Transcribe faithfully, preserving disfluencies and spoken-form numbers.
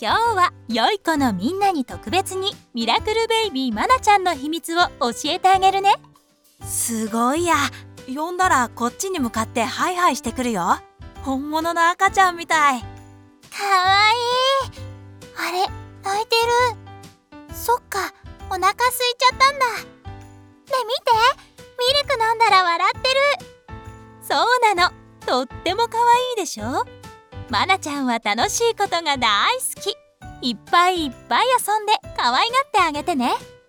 今日は良い子のみんなに特別にミラクルベイビーマナちゃんの秘密を教えてあげるね。 すごいや。呼んだらこっちに向かってハイハイしてくるよ。本物の赤ちゃんみたい。 かわいい。あれ、泣いてる。そっか、お腹空いちゃったんだ。ねえ見て、ミルク飲んだら笑ってる。 そうなの、とってもかわいいでしょ。マナちゃんは楽しいことが大好き。いっぱいいっぱい遊んで可愛がってあげてね。